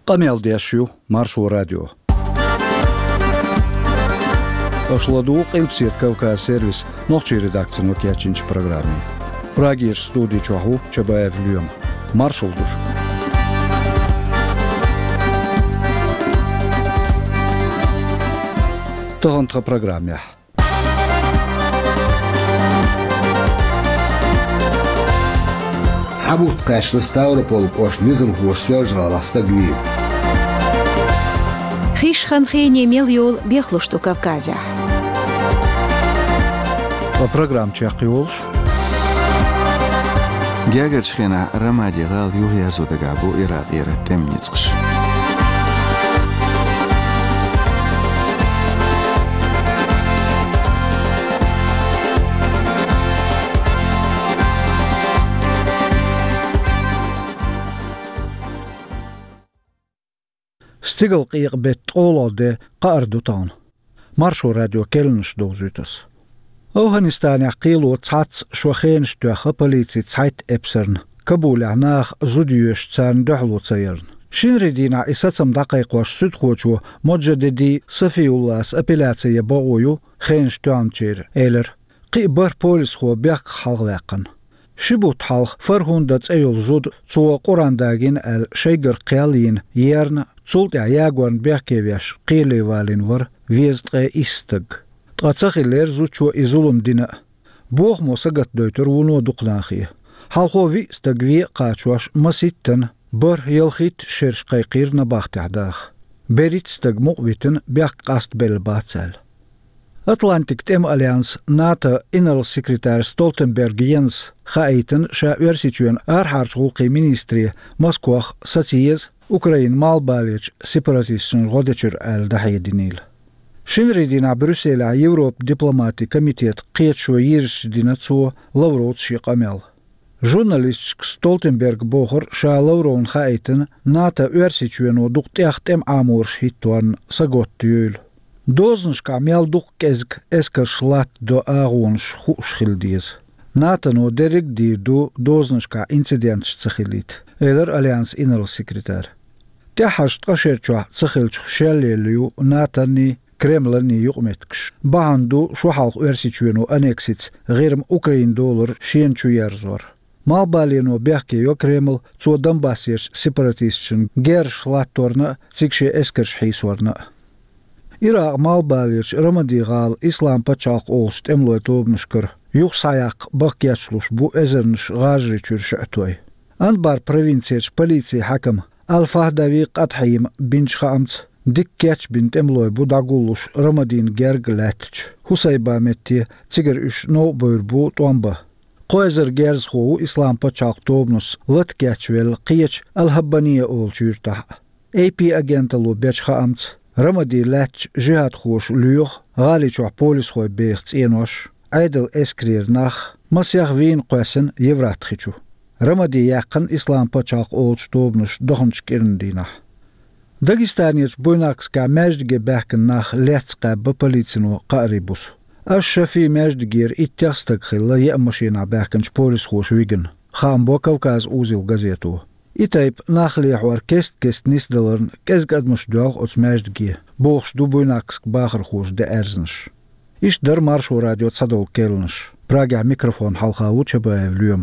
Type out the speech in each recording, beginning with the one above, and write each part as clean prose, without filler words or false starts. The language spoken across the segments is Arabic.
Камел Дяшью, Маршу радио. Ашладу Қилпсет Кавказ сервис, нохчи редакцияны кячинчи программе. Прагир студии Чаху, Чабаев Люем. Маршал душ. Тагантха программе. Сабут кашны Ставрополь кош низм хвостёжа ластагви. Хишханхене мельёл бехлушту Кавказя. По программе Чахиолш. Гягачхена Рамади гал юхязудагабу Ирак темницкш. Стигл қиық бет олады қардутан. Маршу радио келнш дозутас. Афганистан қилу цац швахенштуха полиции цайт эпсерн. Кабул анах зудюш царн дохлу цайерн. Шинридина исацам дақиқош судхочу моджадеди Сафиуллас апелляция баою хенштуанчер элер. Қи бар полис хо бяқ халвақан. Шибут халх фархундат эйол зуд цуа Qurandagin ал шейгер қиалин ерн цулт ягуан бяқкевяш қили валин вар вездғе истыг. Тғацахилер зучу изулум дина. Бог мосагат дойтер уну дуқнахи. Халхови стагви қачуаш маситтен бар елхит шерш қайқир на бахтихдах. Берит стаг муqвитен бяқ қаст бел бацал. Atlantic Tem Alliance NATO Inner Secretary Stoltenberg Jens Хаитен ша версичуен архарчгулқи министри Москвах сатиез Украин малбалич сепаратистшн родечер ал дахидинил. Шинридина Брюсселя Европ дипломати комитет қиетшо ершдина цо Лаврот шиқамел. Журналист Столтенберг бохор ша Лаврон Хаитен НАТО версичуен одуқтяхтем амурш хиттуан саготтюйл. Дозншка мелдух кезг эскашлат до агунш хушхилдиз. Натано дерек дирду дозншка инцидент цахилит. Элер Альянс Иннер Секретарь. Тяхашт кашерчу цахилч шеллелю натани Кремлни юqmetkш. Банду шухалх версичуену анексиц герм Украин доллар шенчу ярзор. Малбалино бяхке ё Кремл цо Донбассеш сепаратистшн герш латторна цикше эскерш хейсворна. Ирак малбалич рамадигал ислам пачақ олст эмлуэтобнышкар. Юхсаяқ бақьячлуш бу эзернш ғажри чүршәтуай. Анбар провинцияч полиции хакам Алфахдави Қатхаим бинчха амц диккяч бинт эмлуэ бу дагулуш рамадин герг ләтч. Хусайба метти цигер үш но бойр бу туамба. Қойзер герз хоу ислам пачақ тобнус лыткячвел қияч алхаббания ол чүртах. AP агенталу бячха амц Рамади ләтч жихад хош люх, галичух полис хой бейхц енош, айдл эскрир нах, масях вин қойсын евратхичу. Рамади яқын ислам пачақ олч тобнуш дохнч кирндинах. Дагестанец буйнакска мәждге бәкін нах ләтсқа ба полицину қарибус. Аш шафи мәждгер иттяхстаг хилла я машина бәкінч полис хош виген. Хамбо Кавказ узил газету. Итайп нахлихуар кест нисдаларн кезгадмуш дуал от смәждги. Бохш дубуйнакск бахар хуш де эрзнш. Иш дар Маршу радио цадол келнш. Прага микрофон халхау Чабаев Люем.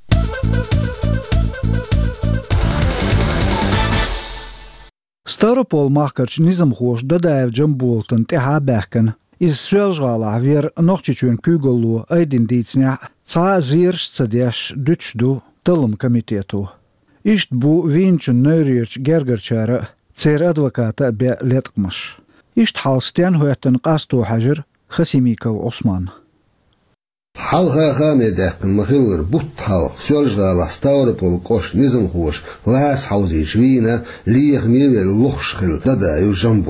Ставропол махкач низам хуш дадаев джамбултан теха бәкін. Из сөжғала вер нохчичуен күголу айдин дейцня ца зирш цадеш дучду тылым комитету. Ишт бу винчун нöyriirch gergerchara цер адвоката бе летқмаш. Ишт халстян хуяттан қасту хажыр Хасимиков Осман. Халха хамедәкін махилыр бұт хал сөжғала Ставропол кош низм хуш лас хаузич вина лиях мевел лохшхил дада южан булат.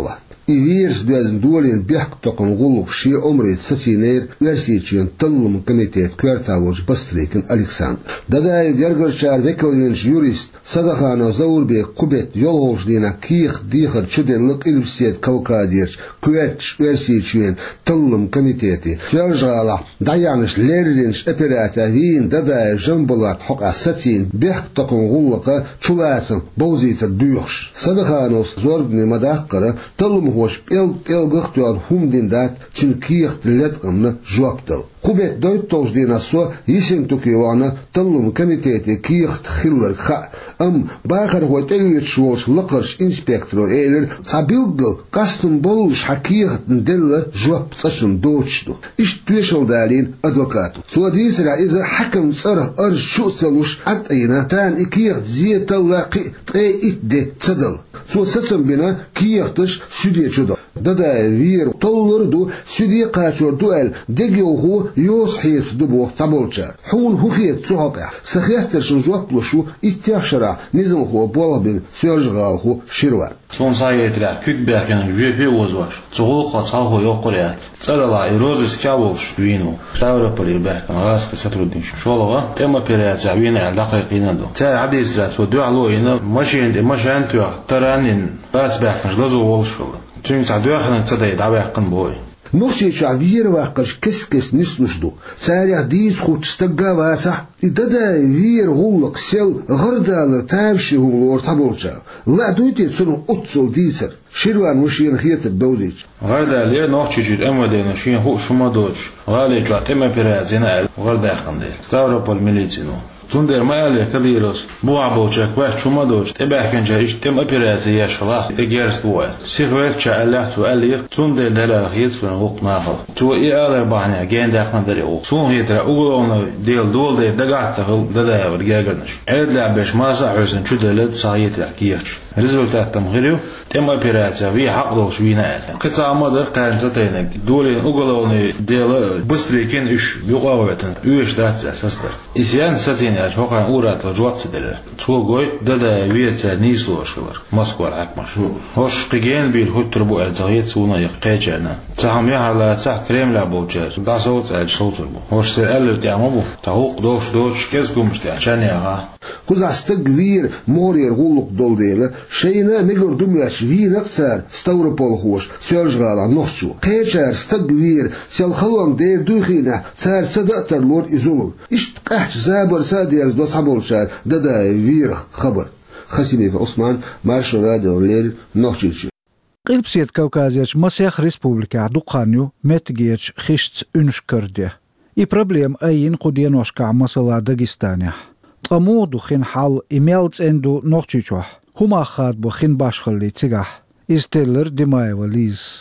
إيرس دوازن دولين بيحق تقن غلق شي عمري سسينير ويرسيتشين تلم كميتيت كوارتاوش بستريكن ألكساندر دادا يدرجر شار ويكلينش يوريست صدقانا زور بي قبت يولغوش دينا كيخ ديخر شدلق إلفسيت كوكاديرش كوارتش ويرسيتشين تلم كميتيتي شارجالا دايانش ليرلينش أبيراتا هين دادا جنبلات حق ساتين بيحق تقن غلق شلاسن بوزيت الديوش صدقانوس زوربني مداقرة تلم هوش الغختوان هم دين دات تنكيخ تلتقمنا جوابتل قبت دويت توش دينا سو يسن توكيوانا تلم كميتيتي كيخ تخلر خا باخر هو تيويت شوش لقرش انسبكترو ايلر قابيلقل قاستن بولش حكيخ تندل جواب تسشن دوشتو اش تويشل دالين ادوكاتو سو ديسرا إذا حكم صره أرج شو تسلوش عطينا تان إكيخ زي تلاقي تقي إتدي تدل سو سسم بنا كيختش سودي شدو دادا وير طولردو سودي قاشور دوال ديجيو هو يوس حيث دبو تابولشا حون هوخيت سوحقا سخيختر شنجوك لشو اتياشرا نزم هو بولبين سيرجغال هو شيروان سون سايتلا كيك باكن جيبي وزواش تغوقا صالحو يوقريات صدلا إيروزيس كابولش وينو تاورا بولي باكن غاسك سترودين شولغا تيما بيريات وينا علاقة قينادو تاي عديس رات ودو علو ينا ماشين تيوح ترانين راس باكن جلزو والشولا تيم تعدو خلنا تصدي دعواقن بوي نوشي شعبير واقش كس نسنشدو سارع ديس خود استقا واسح إدادا وير غولق سيل غردال تاوشي هولور تابولشا لا دويتي سنو أتصل ديسر شيروان مشين خيط الدوزيج غردال يا نوخشي جيد أما دينا شين هو شما دوش غالي جوا تيما بيرازينا غردال خنديل ستاورا بالميليتينو تندر ما عليه كليروس بوع بوشك واحد شو ما دوش تبع كان جايش تم أبيرازي يا شلا تجارس بوع سيغوير شاء تولي تندر دلالة خيط في الوقت ناخذ تو إيه بعنا جين داخل دريو سون هيترا أولون ديل دول دي دقعت تغل دلا ورجاجرنش عيد لعبش ما صحوسن شو دلت صايت لكيش ريزولتات تمغيرو تم أبيرازي في حق دوش وينا قطع مدر قارن زتينك دول أولون ديل بستريكين إيش يقاوتن إيش دات أساسدر إسيان ستين هوقا أورات الجواب تدلل تقول دادا ويتا نيسلو شغلر مسكور عكمش هوش قيجين بيل هو تربو الزغيت سونا يقيجنا تهم يحلا تح كريم لابوجر دا صوت صوت تربو هوش سألت يعمبو تهوق دوش كيسكم مشتاع شانيها قزع استقوير مورير غلق دول ديلا شينا نقر دمياش في نقصار ستور بولخوش سيرجغالا نوشو قيجار استقوير سيالخلوان دير دوخينا سار صدقتر لور إزولو اشتقاح زابر سادير دو صبولشار دادا وير خبر خسيمي في عثمان مارشو راديو لير نوشيشو قلبسيت كوكازيش مسيخ ريسبوبليكا دقانيو متجيرش خشت انشكرديه اي بروبليم اين قدين وشكع مسلا داغستانيا تقمودو خين حال ايميلز اندو نوخچيچوح هما خاد بو خين باشخلي تيغاح استيلر ديماي وليز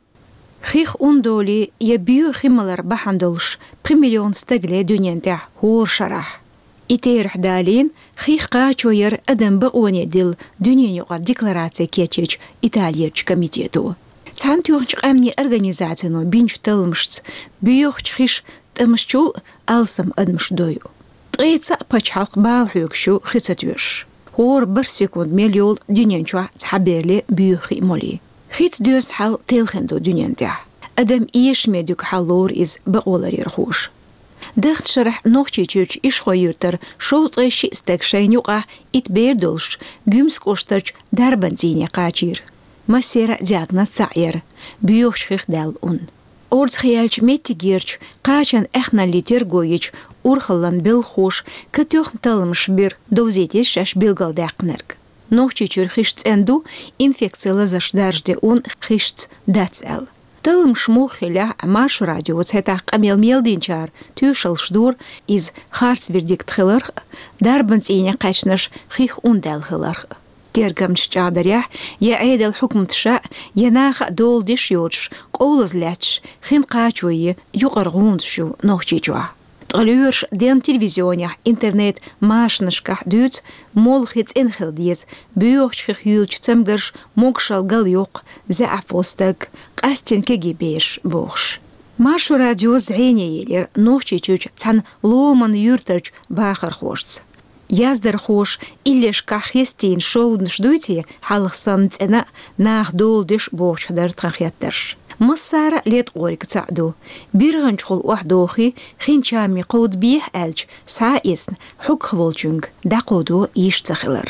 خيخ دولي يبيو خيملر بحندلش بمليون استقلي دنيانتع هور شرح إتيرح دالين خيخ قاچوير أدم بقوني دل دنيا يقار ديكلاراتي كيتش إيطاليرش كميتيتو تان تيوخش أمني أرغانيزاتينو بينش تلمشت بيوخش خيش تمشچول ألسم أدمش دويو تغيتسا باچ حلق بالحيوكشو خيتاتويرش هور برسيكوند مليول دنيانچوا تحبيرلي بيوخي مولي خيت دوست حال تيلخندو دنيانتع أدم إيش ميدوك حالور إز بقولر يرخوش دخت شرح نوخشي تشيرش إيش خويرتر شوط غيشي استكشين يقع إتبيردلش جمس كوشترش دربنزيني قاچير مسيرة دياغناز تعير بيوخش خيخ دال أورد خيالش ميتيجيرش قاچن إخنا اللي ترغويش أورخلن بالخوش كتوخ تلمش بير دوزيتيش شاش بيلغل داقنرك نوخشي تشير خيشت اندو إنفكسي لزاش دارجدي خيشت داتسال تلمش موخيلا مارش راديو تهتاق أميل ميلدينشار تيوشل شدور إز خارس فيرديكت خلرخ داربنز إيني قاشنش خيخ دال خلرخ تيرغمش جادريح يا عيد الحكم تشاء يناخ دول ديش يوتش قولز لاتش خين قاچوي يقرغون شو نوخشي جوا تغليورش دين تلفزيونيح انترنت ماشنشكح دوت مولخيت انخل ديز بيوخش خيولش تمغرش موكشال غليوق زعفوستك قاستين كيجي بيش بوخش مارشو راديو زعيني يلير نوخشي جوج تان لومن يورترج باخر خوشت يازدر خوش إليش كاخيستين شود نشدوتي حالخ سنت أنا ناخ دول ديش بوش در تنخيترش مصارة ليت قوريك تعدو بيرغن شخل وحدوخي خين شامي قود بيه ألج ساعة إسن حق خولجنگ دا قودو يشتخلر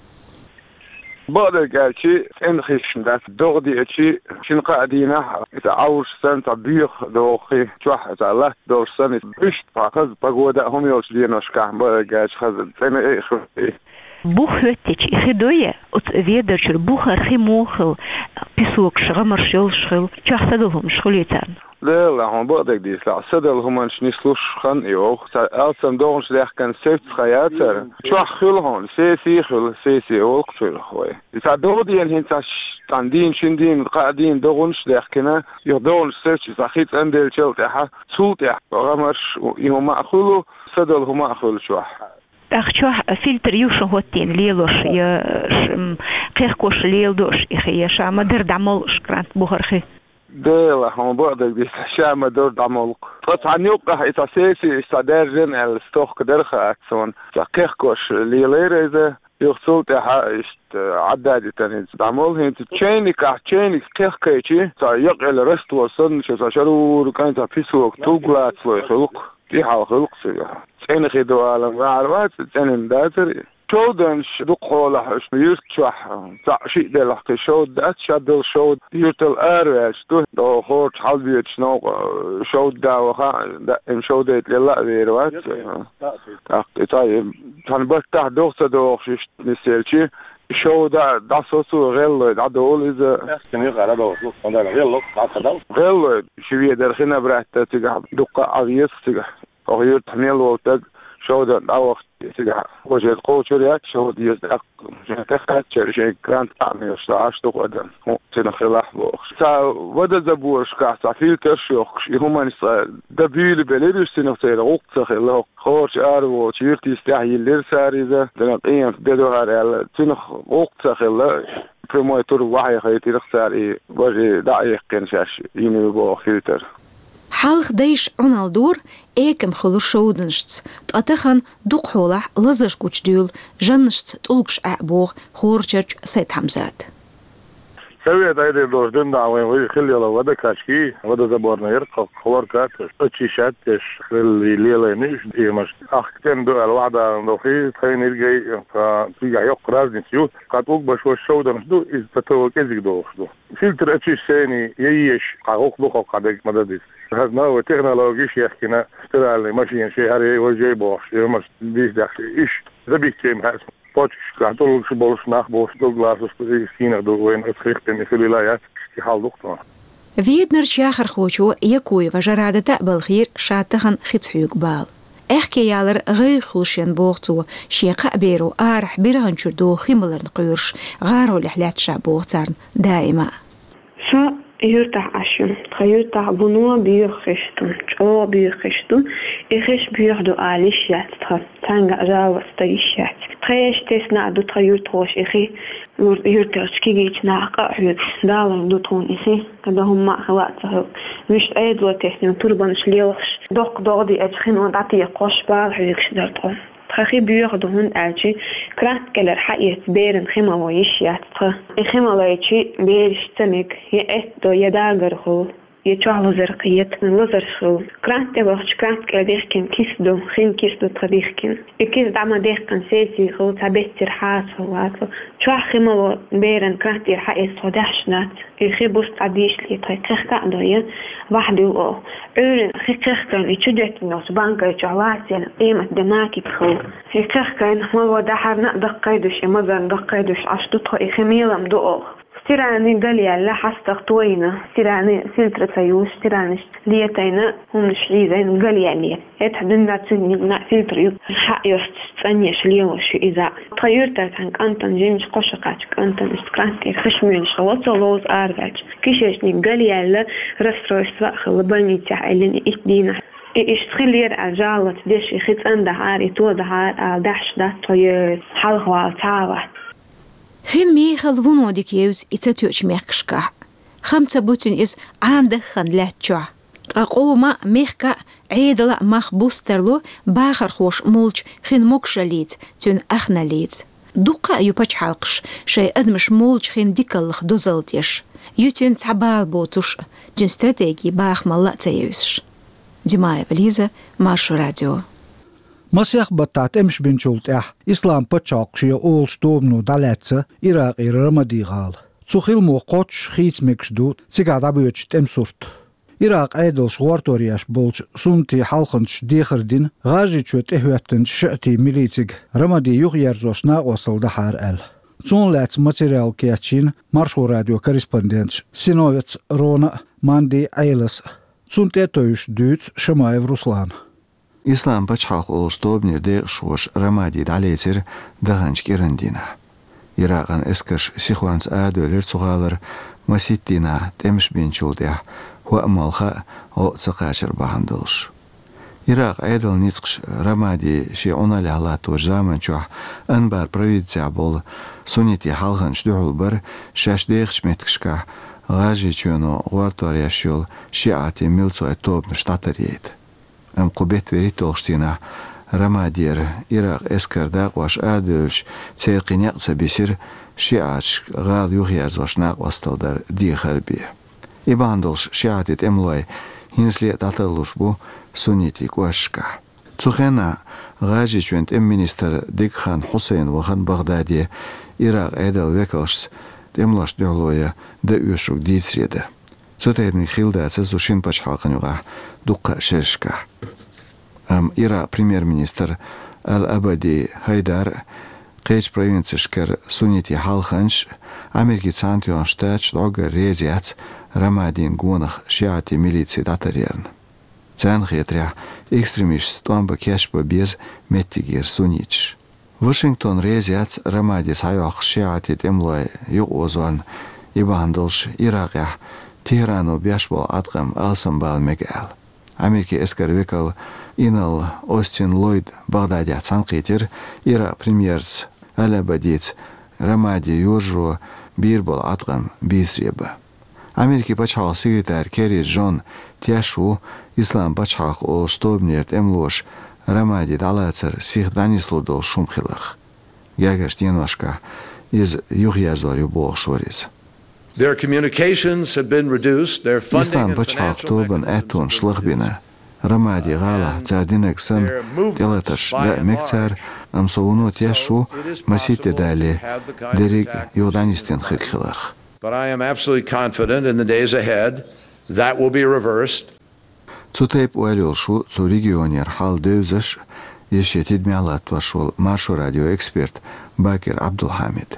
بعد قالشي إن خيشم داس دغدي أشي شن قاعدينه إذا عاوش سنة بيخ دوخي شوح إذا الله دور سنة بيشت فاخذ بقودا هم يوش دينوش كام بعد قالش خذ سنة إيه خذ بوخوتش إخدوية وتأذيدر شر بوخر خي موخل بيسوق شغمر شغل شخص دوهم شغليتان لا هم بعدك ديس لا صدق هم مش نسلوش خن يوخ أصلا دورش ده كان سيف خياتر شو خلهم سيسي أولك خل خوي إذا دودي إن هنتاش عندين شندين قاعدين دورش ده كنا يدورش سيف إذا خيط عندل شلت إحا صوت إحا غمرش يوم ما أخلو صدق هم ما أخلو شو أخشوا فلتر يوشن هوتين ليلوش يا قيخكوش ليلدوش إخي شاما درد عملش كرانت بوخرخي ديلا هم بعدك دي شاما درد عملك طبعا يوقع إذا سيسي إستادرجن الستوخ كدرخة أكسون قيخكوش ليلير إذا يخصوت إحا عدادي تاني دعمول هين تشينيك قيخكيشي يقعل رست وصن شرور كانت فيسوك توقلات ويخلق ديحا خلق سيها سين خيدو عالم عالمات سين داتر شودنش دقولة يوست شوح شيء ده لحق شود دات شادل شود يرتل أروش تو دو خورج حلبيت شنو شود دا وخا إن شودت للا بيروات طيب كان بفتح دوخة دوخش نسيلشي شو دا صوصو غير دا دول إذا كنيق على دوخ عندك غير غير شوية درخنا برحتة تجح دقة عغيس تجح غير تحميل وتج شو دا دوخ تجح وجه قوتشريات شو ديز أق تخت شيء كرانت عمي شتاش تقدم تنخلاح بوخ تا ودا زبورش كاسا فيلتر شوخ هم دبيل بلدش تنخسير وقت خلاق خورش أرو شيرتي استحي الليرسار إذا تنقيم بدو هاري تنخ وقت خلاق برمو يطور وحي خيتي نخساري وجه دعيق كنشاش يمي بو فيلتر حالخ ديش عنال دور ايكم خلو شودنشت تقتخن دوق حولح لزش كوش ديول جنشت تلقش اعبوغ خورشرج سيد حمزات سوية تايدي دوش دين دعوين وي خلي لو ودا كاشكي ودا زبورنا يرقى خوار كاتش اتشيشات تش خلي ليلة نيش ايمش اختين دو الوعدة دوخي تخين يرقى فتيجع يقراز نسيوت قاتوك بشوش شودنش دو إز تتوى كيزيك دوخ دو فلتر اتشيش سيني ييش قاقوك دوخو قادك مداديس هذا هو تكنولوجيش يحكينا استرالي ماشيين شيء هاري وجاي بوش يمش ديش داخل إيش ذبيك تيم هاس بوتش كاتولوش بولش ناخ بوش دو غلاسوس سكينر دو وين اتخيختن في الولايات في حال دكتور فيدنر شاخر خوشو يكوي وجرادة تقبل خير شاتخن خيتحيوك بال احكي يالر غير خلشين بوغتو شيقا بيرو ارح بيرهن شردو خيملر نقيرش غارو لحلات شابوغتارن دائما يرتاح عشان يرتاح بنوا بيخشتون أو بيخشتون إخش بيردو عليشات تانغ جاوس تيشات تريش تسنا دو تريوتروش إخي يرتاح كيجيت ناقع دالم دو تون إخي كده هم ما خواتها مش أيد وتسنا تربانش ليوش دوق دودي أتخين ودعتي قوش بالحيكش دارتهم خي بيردو هون أجي كرات كلر حقيقة بيرن خيمة ويشيات خيمة لايشي بيرش تنك يأت دو يداغر خو يتوع وزرقية من وزر خو كرات تبغش كرات كلا ديخكن كيسدو خين كيسدو تديخكن الكيس دعما ديخكن سيسي خو تابيتر حاس واتو توع خيمة بيرن كرات يرحقية صدحشنات الخي بوست عديش لي تخيخ كعدوية واحد يوقو عورن خيخ كان يتشجت نوس بانكا يتوعواتي قيمة دماكي تخو خيخ كان هو دحر نقدق قيدوش مزن دقيدوش عشتوتخو إخميلا مدوقو ستيراني قالي لا حستقطوينا ستيراني سلتر تيوش ستيراني ليتينا هم نشليزين قالي عليا يتحدنا تسني فلتر يو الحق يستنيش ليوش إذا طيرتك عنك أنت نجيمش قشقاتك أنت نستقرانتي خشمين شغلت لوز آرغاج كيشيشني قالي على رستروش سواخل بلنيتي عيلين إتدينا إيش تخلير عجالة ديش خيط أنده عاري توده عار دحش ده طير حلغوال تعوات خين ميخل ونوديك يوز إتاتيوش ميخشكا خمسة بوتين إز عندك خن لاتشوع أقوما ميخكا عيدلا مخ بوسترلو باخر خوش مولش خين موكشاليت تون أخناليت دوقا يوباش حلقش شي أدمش مولش خين ديكالخ دوزلتيش يوتون تعبال بوتوش جن استراتيجي باخ مالا تيوسش ديمايا بليزة مارشو راديو مسيح بطات امش بنشولت إسلام بتشاقشي أول شتوبنو دالاتسا إراق رمادي غال تسوخيل مو قوتش خيت مكشدو تيقعد عبيوش تمسورت إراق عيدل شغورتورياش بولش سنتي حلقنش ديخردين غاجي تشوت إهواتن شأتي ميليتيق رمادي يغيرزوش ناقوصل دحار أل تون لات ماتيريال كياتشين مارشو راديو كوريسبوندنتش سينوفيتس رونا ماندي عيلس تونتي تويش دوت شمايف روسلان إسلام بچحاق أولستوبنير ديغشوش رمادي داليتر دغنش كيرندينا إراقان إسكرش سيخوانس آدولير تغالر مسيتينا تمش بينشول ديح هو أمالخا أو تسقاشر باندولش إراق عيدل نيتقش رمادي شي عنا لحلاتو جامن شوح أنبار провинция بول سونيتي حالخنش دعول بر شاش ديغش متكشكا غاجي چونو غوارتوريا شول شيعاتي ميلسو اتوب نشتاتريت أم قبيت وريت تولشتينا رمادير إراق إسكر داقواش آدولش تيرقين يقصى بيسير شيعاتش غال يوغيارزوش ناقواستل در دي خربية إباندولش شيعاتي املوي هنسلي تاتلوش بو سونيتي كواشكا تسوخينا غاجي چونت منستر ديك خان حسين وخان بغدادي إراق عيدل ويكلش املاش دعلويا دا يوشوك ديتسريدا تسوتايبني خيلدا تسوشين باش حالقن يوغا دوقا شرشكا إراق بريمير منستر الأبدي هيدار قيج провинцияшкер سونيتي حالخنش أمريكي سانتيون شتاتش دوغا ريزيات رمادين غونخ شيعتي ميليتسي داتريرن تان خيتريا экстремиш стомба кешба без меттигер сунич Вашингтон резиат рамади сайох шиати темлой юозон ибандолш Иракя Тирану бяшбол атгам алсамбал мегал Америки эскервекал инал Остин Ллойд Багдадя цанқитер Ира премьерс алабадиц рамади южру бирбол атгам бисреба Америки пачхал секретарь Керри Джон Тяшу Ислам пачхал о стобнерт эмлош рамади далацер сих данислудол шумхиларх. Гягаш тенвашка из юхязорю бохшорис. Their communications have been reduced. Their funding Ислам пачхал тобан этон шлахбина. Рамади гала цардинексан телаташ да мекцар амсоуно тяшу масите дали дерик юданистен хикхиларх. But I am absolutely confident in the days ahead that will be reversed. Цутейп уэлилшу цу регионер хал дэвзэш ешетид мялат вашул маршу радио эксперт Бакир Абдулхамид.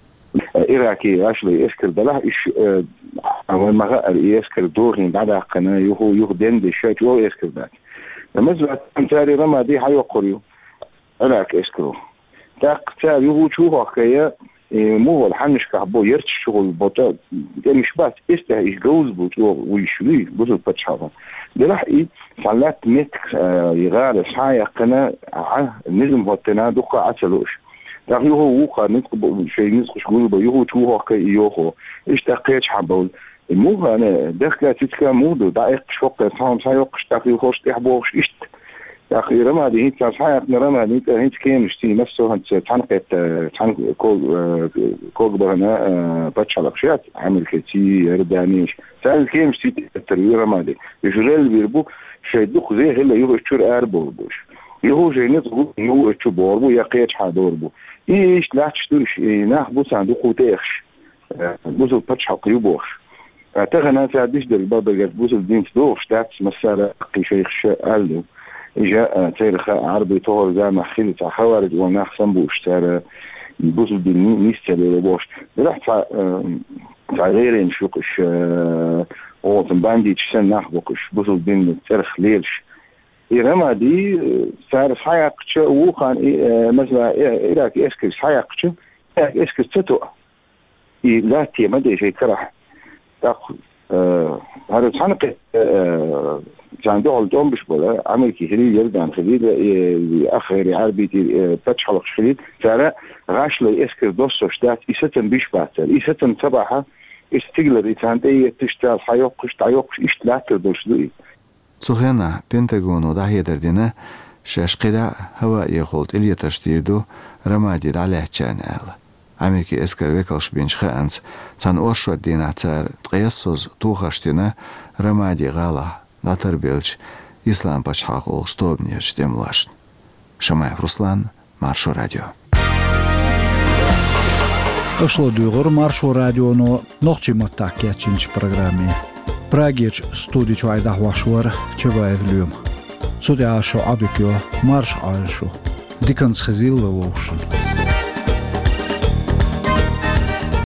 إراكي أشلي إسكر دله إيش أول ما قال إسكر دورين بعد قناة يهو دند الشيء هو إسكر ذاك. مثلا تاري رما دي حيو قريو إراك إسكرو. تار يهو شو هكيا مو الحنش كعبو يرتش شغل بطل مش بس إسته إيش جوز بطل ويشوي بطل بتشافه. دلحقي فعلات متك يغار سايا قناة نظم وطنا دقة عسلوش. تاخي هو وقع نتقب شيء نسخ شغل بيهو شو هكيا يهو إيش تقيتش حبول. مو أنا دخل تتكلم مودو دقيق شوق ثام سايق تاخي خوش تحبوش إيش تاخي رما دي هيك سايق رما دي هيك كيم شتي نفسه هنت تنقت تنق كوج بهنا بتشالقشات عامل كتي ردانيش سأل كيم شتي التروير رما دي يجرل بيربو شيء دق زي هلا يهو شور أربو بوش يهو جاي نتقول يهو تشبوربو يقيتش حدوربو إيش لا تشتريش ناخ بوس عندو تيخش بوسو بتشالق يبوش تغنى تعديش دل بابا بوسو الدين دوش تاتس مسألة قيشيخش ألو إجا تاريخ عربي طور زي ما خلت خوارج وناخ سنبوش تارى بوسو الدين نيستل لبوش رحت غيرين شوقش اوطن بانديش سن ناخبقش بوسو الدين تاريخ ليلش إيرما دي تعرف حياقش ووخان مثلا إيراك إسكس حياقش إسكس تتوى لا تيما دي شيء كرح هذا تحنق كان دول دوم بش بولا أمريكي خليل يردان خليل أخيري عربي تتحلق خليل ترى غاش لي إسكر دوسو شتات إستن بيش باتر إستن تبعها استقلر إتان دي تشتال حيوقش تعيوقش إشتلاكر دوش دوي تسوهنا بنتاغونو داهي دردنا شاش قدا هوا يخولت إلي تشتيردو رمادي دعليه جان أمريكي إسكر ويكالش بينش خامس تان أورشو الدينا تار تقيسوز توخاشتنا رمادي غالا داتر بيلش إسلام باشحاق أولستوب نيرش ديملاشن شمايف رسلان Маршо радио. Ошло дюгор Маршо радио но нохчима такя чинч программе. Прагеч студич айда вашвар чеваевлюм. Судя шо абикё марш айшо. Диканс хзил вошен.